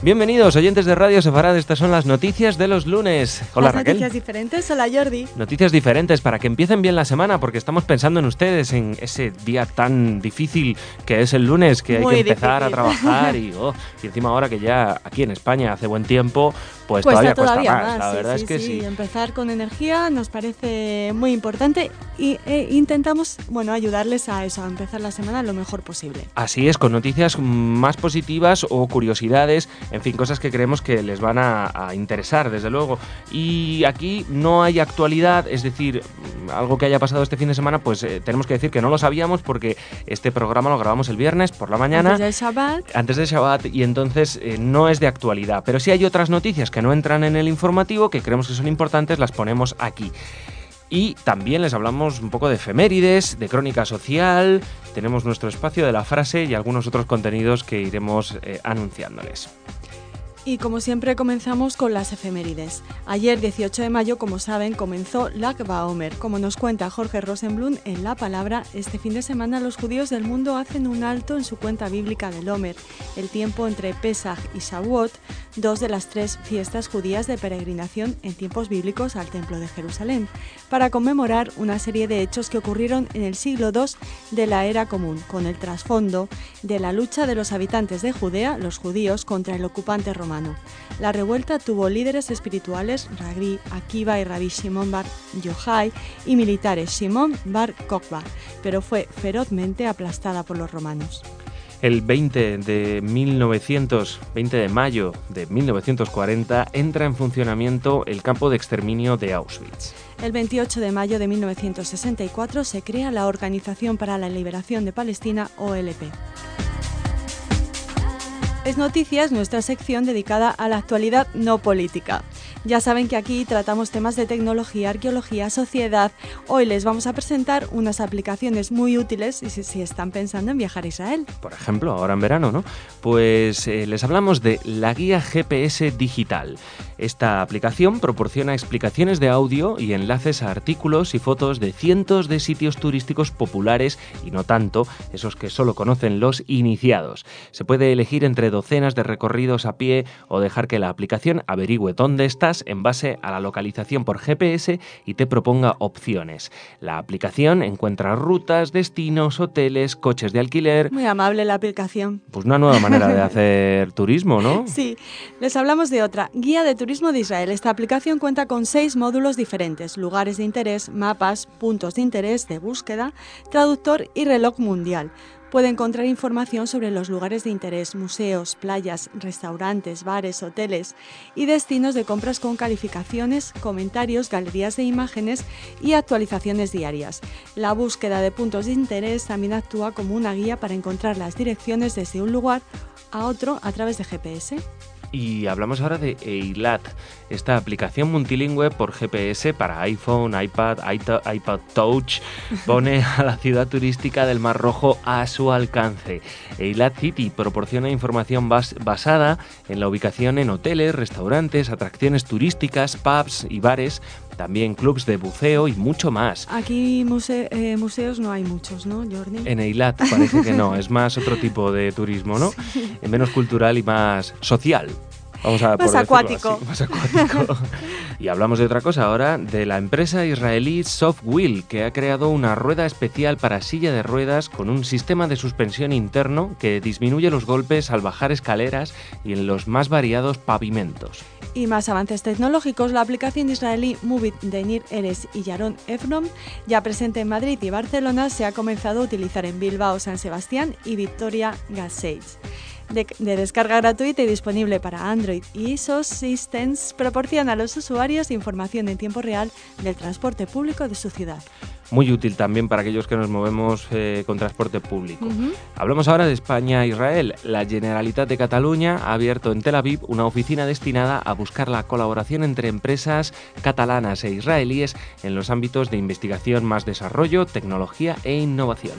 Bienvenidos, oyentes de Radio Sefarad, estas son las noticias de los lunes. Hola, las Raquel. Noticias diferentes, hola Jordi. Noticias diferentes para que empiecen bien la semana, porque estamos pensando en ustedes, en ese día tan difícil que es el lunes, que hay que empezar a trabajar y encima ahora que ya aquí en España hace buen tiempo, pues todavía cuesta más. La verdad es que sí. Empezar con energía nos parece muy importante e intentamos, ayudarles a eso, a empezar la semana lo mejor posible. Así es, con noticias más positivas o curiosidades, en fin, cosas que creemos que les van a interesar, desde luego. Y aquí no hay actualidad, es decir, algo que haya pasado este fin de semana, pues tenemos que decir que no lo sabíamos porque este programa lo grabamos el viernes por la mañana. Antes del Shabbat, y entonces no es de actualidad. Pero sí hay otras noticias que no entran en el informativo, que creemos que son importantes, las ponemos aquí. Y también les hablamos un poco de efemérides, de crónica social, tenemos nuestro espacio de la frase y algunos otros contenidos que iremos anunciándoles. Y como siempre comenzamos con las efemérides. Ayer, 18 de mayo, como saben, comenzó Lag BaOmer. Como nos cuenta Jorge Rosenblum en La Palabra, este fin de semana los judíos del mundo hacen un alto en su cuenta bíblica del Omer, el tiempo entre Pesaj y Shavuot, dos de las tres fiestas judías de peregrinación en tiempos bíblicos al Templo de Jerusalén, para conmemorar una serie de hechos que ocurrieron en el siglo II de la Era Común, con el trasfondo de la lucha de los habitantes de Judea, los judíos, contra el ocupante romano. La revuelta tuvo líderes espirituales, Rabbi Akiva y Rabbi Shimon bar Yochai, y militares, Shimon bar Kokhba, pero fue ferozmente aplastada por los romanos. El 20 de mayo de 1940 entra en funcionamiento el campo de exterminio de Auschwitz. El 28 de mayo de 1964 se crea la Organización para la Liberación de Palestina, OLP. Es Noticias, nuestra sección dedicada a la actualidad no política. Ya saben que aquí tratamos temas de tecnología, arqueología, sociedad. Hoy les vamos a presentar unas aplicaciones muy útiles si están pensando en viajar a Israel. Por ejemplo, ahora en verano, ¿no? Pues les hablamos de la guía GPS digital. Esta aplicación proporciona explicaciones de audio y enlaces a artículos y fotos de cientos de sitios turísticos populares y no tanto, esos que solo conocen los iniciados. Se puede elegir entre docenas de recorridos a pie o dejar que la aplicación averigüe dónde estás en base a la localización por GPS y te proponga opciones. La aplicación encuentra rutas, destinos, hoteles, coches de alquiler. Muy amable la aplicación. Pues una nueva manera de hacer turismo, ¿no? Sí, les hablamos de otra, Guía de Turismo de Israel. Esta aplicación cuenta con 6 módulos diferentes: lugares de interés, mapas, puntos de interés, de búsqueda, traductor y reloj mundial. Puede encontrar información sobre los lugares de interés, museos, playas, restaurantes, bares, hoteles y destinos de compras con calificaciones, comentarios, galerías de imágenes y actualizaciones diarias. La búsqueda de puntos de interés también actúa como una guía para encontrar las direcciones desde un lugar a otro a través de GPS. Y hablamos ahora de Eilat, esta aplicación multilingüe por GPS para iPhone, iPad Touch, pone a la ciudad turística del Mar Rojo a su alcance. Eilat City proporciona información basada en la ubicación en hoteles, restaurantes, atracciones turísticas, pubs y bares, también clubs de buceo y mucho más. Aquí museos no hay muchos, ¿no, Jordi? En Eilat parece que no, es más otro tipo de turismo, ¿no? Sí. Menos cultural y más social. Más acuático. Así, más acuático. Y hablamos de otra cosa ahora, de la empresa israelí Softwheel, que ha creado una rueda especial para silla de ruedas con un sistema de suspensión interno que disminuye los golpes al bajar escaleras y en los más variados pavimentos. Y más avances tecnológicos, la aplicación israelí Movit de Nir Erez y Yaron Efron, ya presente en Madrid y Barcelona, se ha comenzado a utilizar en Bilbao, San Sebastián y Vitoria-Gasteiz. De descarga gratuita y disponible para Android y iOS Systems, proporciona a los usuarios información en tiempo real del transporte público de su ciudad. Muy útil también para aquellos que nos movemos con transporte público. Hablamos ahora de España e Israel. La Generalitat de Cataluña ha abierto en Tel Aviv una oficina destinada a buscar la colaboración entre empresas catalanas e israelíes en los ámbitos de investigación, más desarrollo, tecnología e innovación.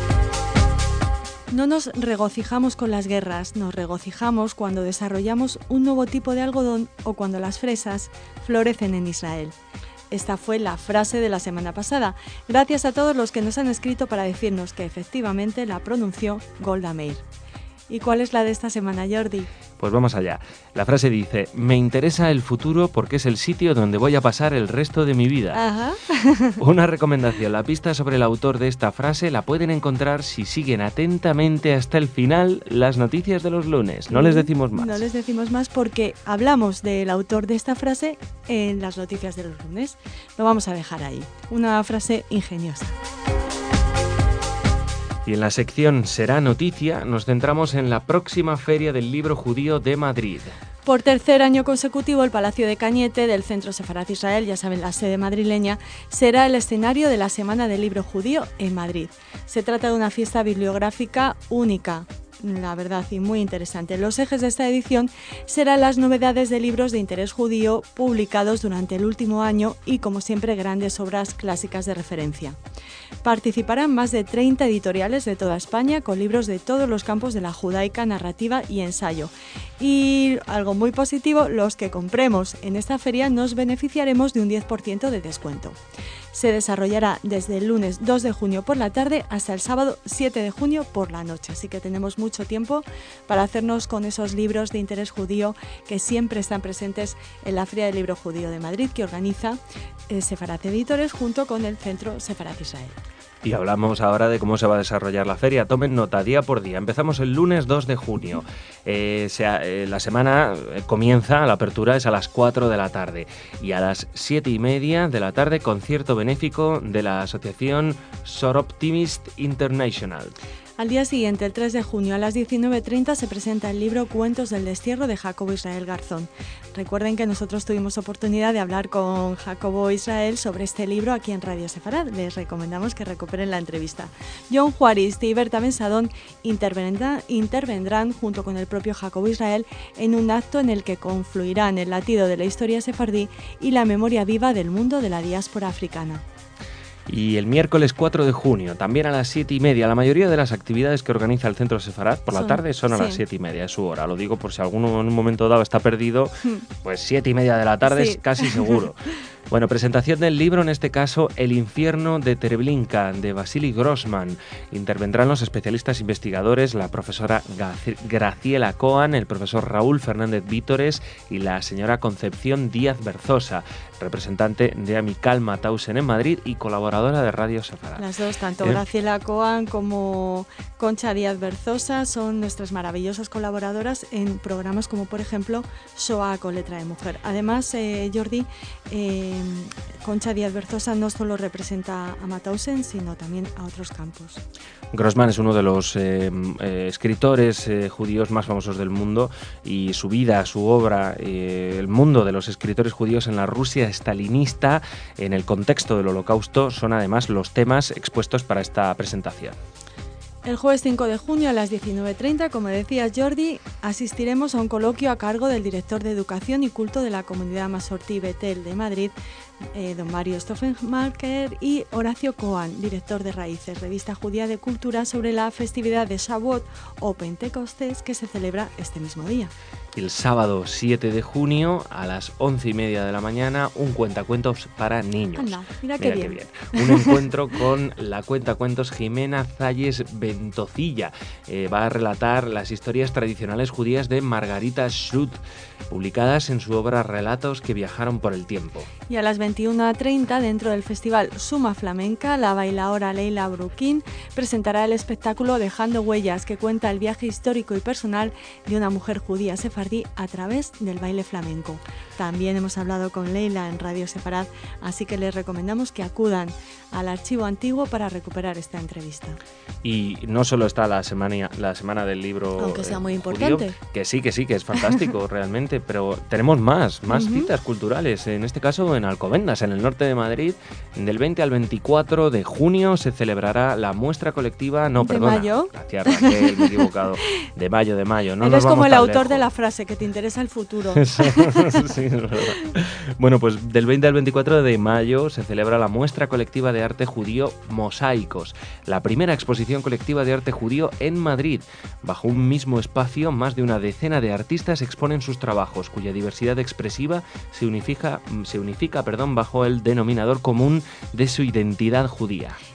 No nos regocijamos con las guerras, nos regocijamos cuando desarrollamos un nuevo tipo de algodón o cuando las fresas florecen en Israel. Esta fue la frase de la semana pasada. Gracias a todos los que nos han escrito para decirnos que efectivamente la pronunció Golda Meir. ¿Y cuál es la de esta semana, Jordi? Pues vamos allá. La frase dice: me interesa el futuro porque es el sitio donde voy a pasar el resto de mi vida. Ajá. Una recomendación: la pista sobre el autor de esta frase la pueden encontrar si siguen atentamente hasta el final las noticias de los lunes. No les decimos más. No les decimos más porque hablamos del autor de esta frase en las noticias de los lunes. Lo vamos a dejar ahí. Una frase ingeniosa. Y en la sección Será Noticia nos centramos en la próxima Feria del Libro Judío de Madrid. Por tercer año consecutivo, el Palacio de Cañete del Centro Sefarad Israel, ya saben, la sede madrileña, será el escenario de la Semana del Libro Judío en Madrid. Se trata de una fiesta bibliográfica única, la verdad, y muy interesante. Los ejes de esta edición serán las novedades de libros de interés judío publicados durante el último año y, como siempre, grandes obras clásicas de referencia. Participarán más de 30 editoriales de toda España con libros de todos los campos de la judaica, narrativa y ensayo. Y algo muy positivo, los que compremos en esta feria nos beneficiaremos de un 10% de descuento. Se desarrollará desde el lunes 2 de junio por la tarde hasta el sábado 7 de junio por la noche, así que tenemos mucho tiempo para hacernos con esos libros de interés judío que siempre están presentes en la Feria del Libro Judío de Madrid, que organiza Sefarad Editores junto con el Centro Sefarad Israel. Y hablamos ahora de cómo se va a desarrollar la feria. Tomen nota, día por día. Empezamos el lunes 2 de junio. La semana comienza, la apertura es a las 4 de la tarde. Y a las 7:30 de la tarde, concierto benéfico de la asociación Soroptimist International. Al día siguiente, el 3 de junio, a las 19:30, se presenta el libro Cuentos del Destierro de Jacobo Israel Garzón. Recuerden que nosotros tuvimos oportunidad de hablar con Jacobo Israel sobre este libro aquí en Radio Sefarad. Les recomendamos que recuperen la entrevista. John Juarist y Berta Bensadón intervendrán junto con el propio Jacobo Israel en un acto en el que confluirán el latido de la historia sefardí y la memoria viva del mundo de la diáspora africana. Y el miércoles 4 de junio, también a las 7:30, la mayoría de las actividades que organiza el Centro Sefarad por la tarde son a las 7:30, es su hora. Lo digo por si alguno en un momento dado está perdido, pues 7:30 de la tarde es casi seguro. Bueno, presentación del libro, en este caso El infierno de Treblinka, de Vasily Grossman. Intervendrán los especialistas investigadores, la profesora Graciela Coan, el profesor Raúl Fernández Vítores y la señora Concepción Díaz Berzosa, representante de Amical Mauthausen en Madrid y colaboradora de Radio Sefarad. Las dos, tanto Graciela Coan como Concha Díaz Berzosa, son nuestras maravillosas colaboradoras en programas como, por ejemplo, Shoah con letra de mujer. Además, Jordi, Concha Díaz Berzosa no solo representa a Mauthausen, sino también a otros campos. Grossman es uno de los escritores judíos más famosos del mundo, y su vida, su obra, el mundo de los escritores judíos en la Rusia estalinista, en el contexto del Holocausto, son además los temas expuestos para esta presentación. El jueves 5 de junio a las 19:30, como decía Jordi, asistiremos a un coloquio a cargo del director de Educación y Culto de la Comunidad Masortí Betel de Madrid, don Mario Stoffenmaker, y Horacio Coan, director de Raíces, revista judía de cultura, sobre la festividad de Shavuot o Pentecostés, que se celebra este mismo día. El sábado 7 de junio a las 11:30 de la mañana, un cuentacuentos para niños. Anda, mira qué bien. Un encuentro con la cuentacuentos Jimena Zayes Ventocilla. Va a relatar las historias tradicionales judías de Margarita Schrut, publicadas en su obra Relatos que viajaron por el tiempo. Y a las 21:30, dentro del festival Suma Flamenca, la bailaora Leila Brukin presentará el espectáculo Dejando Huellas, que cuenta el viaje histórico y personal de una mujer judía sefardí a través del baile flamenco. También hemos hablado con Leila en Radio Sefarad, así que les recomendamos que acudan al archivo antiguo para recuperar esta entrevista. Y no solo está la semana del libro, aunque sea muy importante, judío, que sí, que es fantástico realmente, pero tenemos más citas culturales, en este caso en Alcobendas, en el norte de Madrid. Del 20 al 24 de junio se celebrará la muestra colectiva, ¿De mayo? Gracias, Raquel, me he equivocado. De mayo. No eres nos como el autor lejos de la frase, que te interesa el futuro. Sí, es verdad. Bueno, pues del 20 al 24 de mayo se celebra la muestra colectiva de arte judío Mosaicos, la primera exposición colectiva de arte judío en Madrid. Bajo un mismo espacio, más de una decena de artistas exponen sus trabajos, cuya diversidad expresiva se unifica bajo el denominador común de su identidad judía.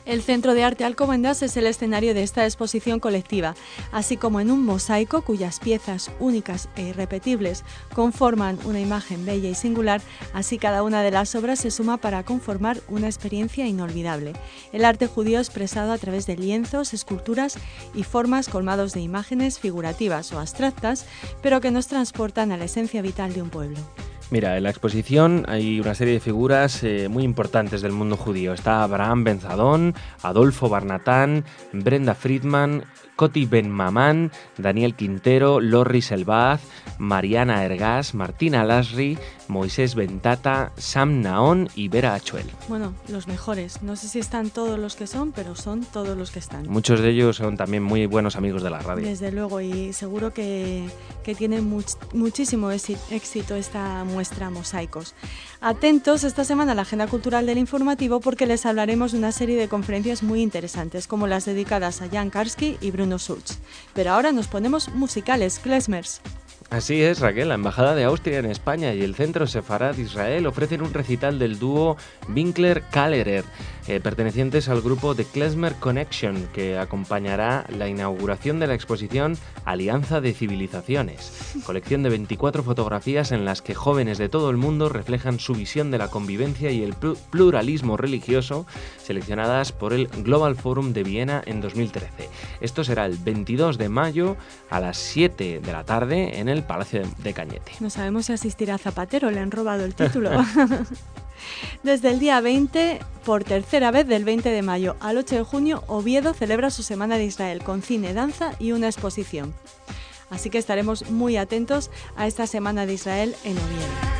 El Centro de Arte Alcobendas es el escenario de esta exposición colectiva, así como en un mosaico cuyas piezas únicas e irrepetibles conforman una imagen bella y singular, así cada una de las obras se suma para conformar una experiencia inolvidable. El arte judío expresado a través de lienzos, esculturas y formas colmados de imágenes figurativas o abstractas, pero que nos transportan a la esencia vital de un pueblo. Mira, en la exposición hay una serie de figuras muy importantes del mundo judío. Está Abraham Ben Zadón, Adolfo Barnatán, Brenda Friedman, Coti Ben Mamán, Daniel Quintero, Lorri Selbaz, Mariana Ergas, Martina Lasri, Moisés Bentata, Sam Naón y Vera Achuel. Bueno, los mejores. No sé si están todos los que son, pero son todos los que están. Muchos de ellos son también muy buenos amigos de la radio. Desde luego, y seguro que tiene muchísimo éxito esta muestra Mosaicos. Atentos esta semana a la agenda cultural del informativo porque les hablaremos de una serie de conferencias muy interesantes, como las dedicadas a Jan Karski y Bruno Schulz. Pero ahora nos ponemos musicales, klezmers. Así es, Raquel. La Embajada de Austria en España y el Centro Sefarad Israel ofrecen un recital del dúo Winkler-Kallerer, pertenecientes al grupo The Klezmer Connection, que acompañará la inauguración de la exposición Alianza de Civilizaciones, colección de 24 fotografías en las que jóvenes de todo el mundo reflejan su visión de la convivencia y el pluralismo religioso, seleccionadas por el Global Forum de Viena en 2013. Esto será el 22 de mayo a las 7 de la tarde en el Palacio de Cañete. No sabemos si asistirá Zapatero, le han robado el título. Desde el día 20, por tercera vez del 20 de mayo al 8 de junio, Oviedo celebra su Semana de Israel con cine, danza y una exposición. Así que estaremos muy atentos a esta Semana de Israel en Oviedo.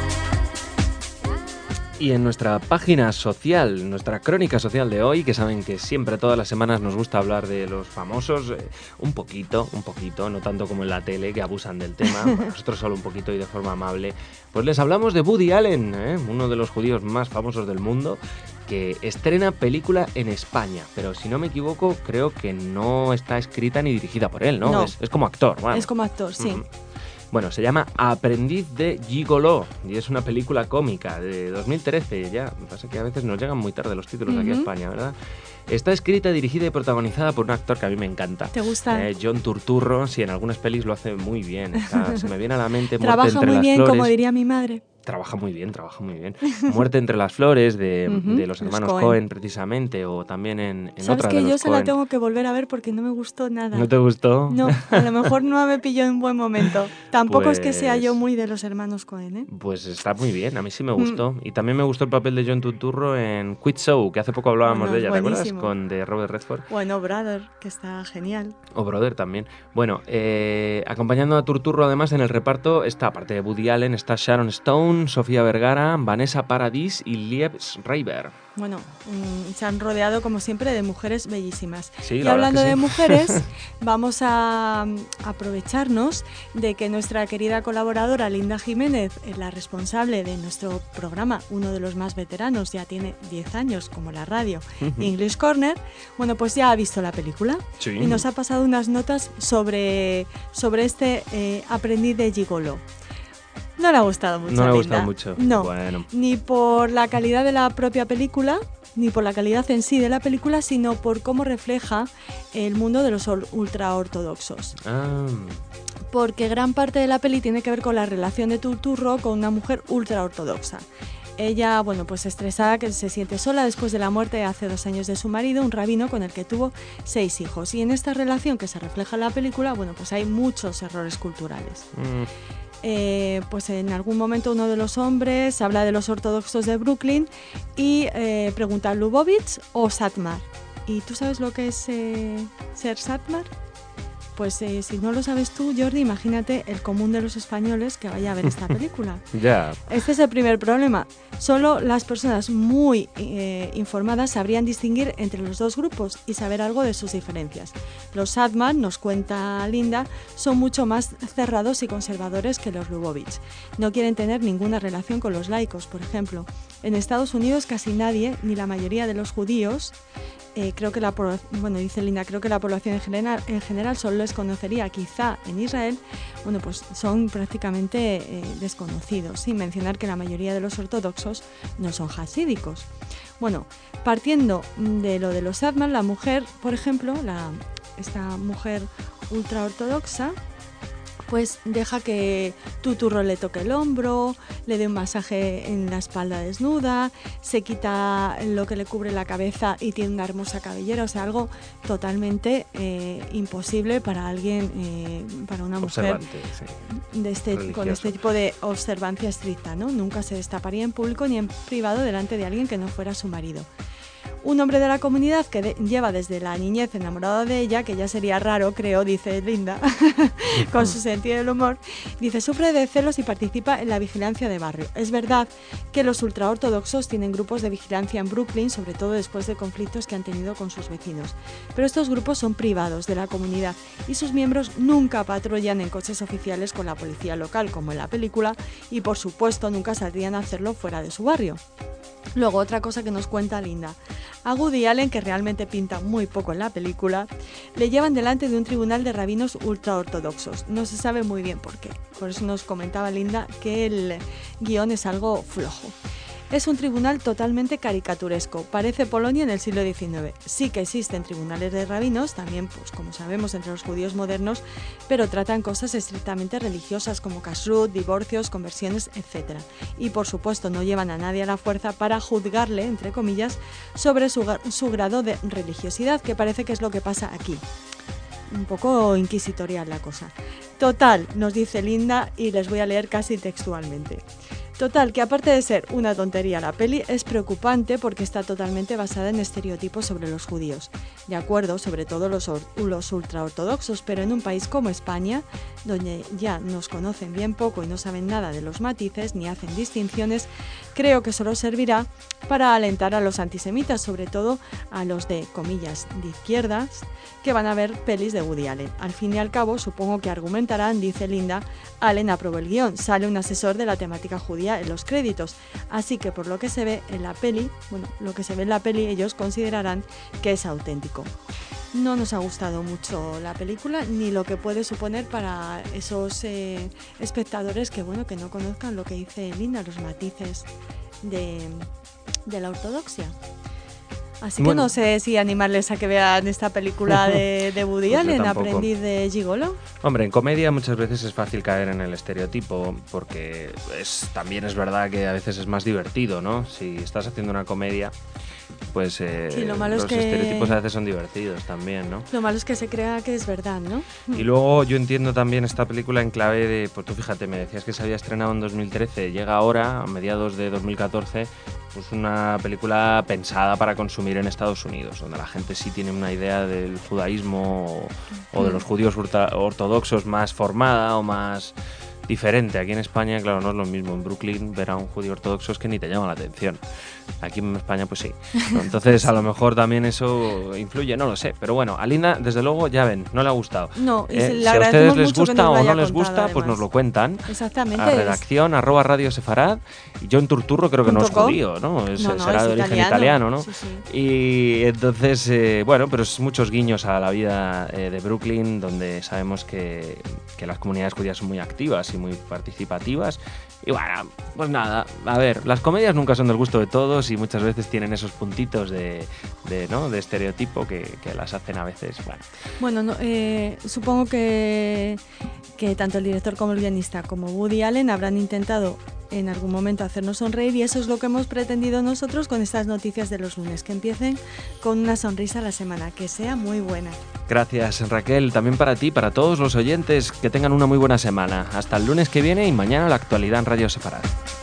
Y en nuestra página social, nuestra crónica social de hoy, que saben que siempre todas las semanas nos gusta hablar de los famosos, un poquito, no tanto como en la tele, que abusan del tema, nosotros solo un poquito y de forma amable, pues les hablamos de Woody Allen, uno de los judíos más famosos del mundo, que estrena película en España, pero si no me equivoco, creo que no está escrita ni dirigida por él, ¿no? No. Es como actor. Bueno. Es como actor, sí. Bueno, se llama Aprendiz de Gigoló y es una película cómica de 2013. Ya, me pasa que a veces nos llegan muy tarde los títulos aquí a España, ¿verdad? Está escrita, dirigida y protagonizada por un actor que a mí me encanta. ¿Te gusta? John Turturro, sí, en algunas pelis lo hace muy bien. Se me viene a la mente Muerte Trabaja entre muy las bien, flores. como diría mi madre. Trabaja muy bien. Muerte entre las flores de los hermanos Cohen, precisamente, o también en otra de los Cohen. ¿Sabes que yo se la tengo que volver a ver porque no me gustó nada? ¿No te gustó? No, a lo mejor no me pilló en buen momento. Tampoco Pues, es que sea yo muy de los hermanos Cohen, ¿eh? Pues está muy bien, a mí sí me gustó. Y también me gustó el papel de John Turturro en Quiz Show, que hace poco hablábamos de ella, buenísimo. ¿te acuerdas? De Robert Redford. Bueno, Brother, que está genial. O Brother también. Bueno, acompañando a Turturro además en el reparto está, aparte de Woody Allen, está Sharon Stone, Sofía Vergara, Vanessa Paradis y Liev Schreiber. Bueno, se han rodeado como siempre de mujeres bellísimas. Sí, y la hablando verdad que de sí. mujeres, vamos a aprovecharnos de que nuestra querida colaboradora Linda Jiménez, la responsable de nuestro programa, uno de los más veteranos, ya tiene 10 años como la radio, English Corner, bueno, pues ya ha visto la película. Sí. Y nos ha pasado unas notas sobre este aprendiz de Gigolo. No le ha gustado mucho. No le ha Linda. gustado mucho. No, Bueno. ni por la calidad de la propia película, ni por la calidad en sí de la película, sino por cómo refleja el mundo de los ultraortodoxos. Porque gran parte de la peli tiene que ver con la relación de Turturro con una mujer ultraortodoxa. Ella, bueno, pues estresada, que se siente sola después de la muerte hace 2 años de su marido, un rabino con el que tuvo 6 hijos. Y en esta relación que se refleja en la película, bueno, pues hay muchos errores culturales. Pues en algún momento uno de los hombres habla de los ortodoxos de Brooklyn y pregunta ¿Lubavitch o Satmar? ¿Y tú sabes lo que es ser Satmar? Pues si no lo sabes tú, Jordi, imagínate el común de los españoles que vaya a ver esta película. Ya. Este es el primer problema. Solo las personas muy informadas sabrían distinguir entre los dos grupos y saber algo de sus diferencias. Los Satmar, nos cuenta Linda, son mucho más cerrados y conservadores que los Lubavitch. No quieren tener ninguna relación con los laicos, por ejemplo. En Estados Unidos casi nadie, ni la mayoría de los judíos, creo que dice Linda, creo que la población en general solo les conocería, quizá en Israel, bueno, pues son prácticamente desconocidos, sin mencionar que la mayoría de los ortodoxos no son hasídicos. Bueno, partiendo de lo de los Adman, la mujer, por ejemplo, esta mujer ultraortodoxa, pues deja que Tuturro le toque el hombro, le dé un masaje en la espalda desnuda, se quita lo que le cubre la cabeza y tiene una hermosa cabellera, o sea, algo totalmente imposible para alguien, para una mujer con este tipo de observancia estricta, ¿no? Nunca se destaparía en público ni en privado delante de alguien que no fuera su marido. Un hombre de la comunidad que lleva desde la niñez enamorado de ella, que ya sería raro, creo, dice Linda, con su sentido del humor, dice, sufre de celos y participa en la vigilancia de barrio. Es verdad que los ultraortodoxos tienen grupos de vigilancia en Brooklyn, sobre todo después de conflictos que han tenido con sus vecinos. Pero estos grupos son privados de la comunidad y sus miembros nunca patrullan en coches oficiales con la policía local, como en la película, y por supuesto nunca saldrían a hacerlo fuera de su barrio. Luego, otra cosa que nos cuenta Linda. A Woody Allen, que realmente pinta muy poco en la película, le llevan delante de un tribunal de rabinos ultraortodoxos. No se sabe muy bien por qué. Por eso nos comentaba Linda que el guión es algo flojo. Es un tribunal totalmente caricaturesco, parece Polonia en el siglo XIX. Sí que existen tribunales de rabinos, también, pues como sabemos, entre los judíos modernos, pero tratan cosas estrictamente religiosas como kashrut, divorcios, conversiones, etc. Y por supuesto no llevan a nadie a la fuerza para juzgarle, entre comillas, sobre su grado de religiosidad, que parece que es lo que pasa aquí. Un poco inquisitorial la cosa. Total, nos dice Linda, y les voy a leer casi textualmente. Total, que aparte de ser una tontería la peli, es preocupante porque está totalmente basada en estereotipos sobre los judíos. De acuerdo, sobre todo los ultraortodoxos, pero en un país como España, donde ya nos conocen bien poco y no saben nada de los matices ni hacen distinciones, creo que solo servirá para alentar a los antisemitas, sobre todo a los de, comillas, de izquierdas, que van a ver pelis de Woody Allen. Al fin y al cabo, supongo que argumentarán, dice Linda, Allen aprobó el guión, sale un asesor de la temática judía en los créditos, así que por lo que se ve en la peli, ellos considerarán que es auténtico. No nos ha gustado mucho la película, ni lo que puede suponer para esos espectadores que no conozcan lo que dice Linda, los matices de la ortodoxia. Así que no sé si animarles a que vean esta película de Woody Allen, Aprendiz de Gigolo. Hombre, en comedia muchas veces es fácil caer en el estereotipo, porque también es verdad que a veces es más divertido, ¿no? Si estás haciendo una comedia, pues sí, los estereotipos a veces son divertidos también, ¿no? Lo malo es que se crea que es verdad, ¿no? Y luego yo entiendo también esta película en clave de, pues tú fíjate, me decías que se había estrenado en 2013, llega ahora, a mediados de 2014, pues una película pensada para consumir en Estados Unidos, donde la gente sí tiene una idea del judaísmo o de los judíos ortodoxos más formada o más diferente. Aquí en España, claro, no es lo mismo. En Brooklyn ver a un judío ortodoxo es que ni te llama la atención. Aquí en España pues sí. Entonces a lo mejor también eso influye, no lo sé. Pero bueno, a Linda desde luego ya ven, no le ha gustado. No, y si a ustedes les gusta o no les gusta, además, pues nos lo cuentan. Exactamente. A redacción @Radio Sefarad. Y John Turturro creo que no es judío, ¿no? Será de origen italiano, ¿no? Sí. Y entonces, bueno, pero es muchos guiños a la vida de Brooklyn, donde sabemos que las comunidades judías son muy activas y muy participativas. Y bueno, pues nada, a ver, las comedias nunca son del gusto de todos y muchas veces tienen esos puntitos de estereotipo que las hacen a veces, Bueno, supongo que tanto el director como el guionista como Woody Allen habrán intentado en algún momento hacernos sonreír, y eso es lo que hemos pretendido nosotros con estas noticias de los lunes, que empiecen con una sonrisa a la semana, que sea muy buena. Gracias, Raquel, también para ti, para todos los oyentes, que tengan una muy buena semana. Hasta el lunes que viene y mañana la actualidad en Radio Sefarad.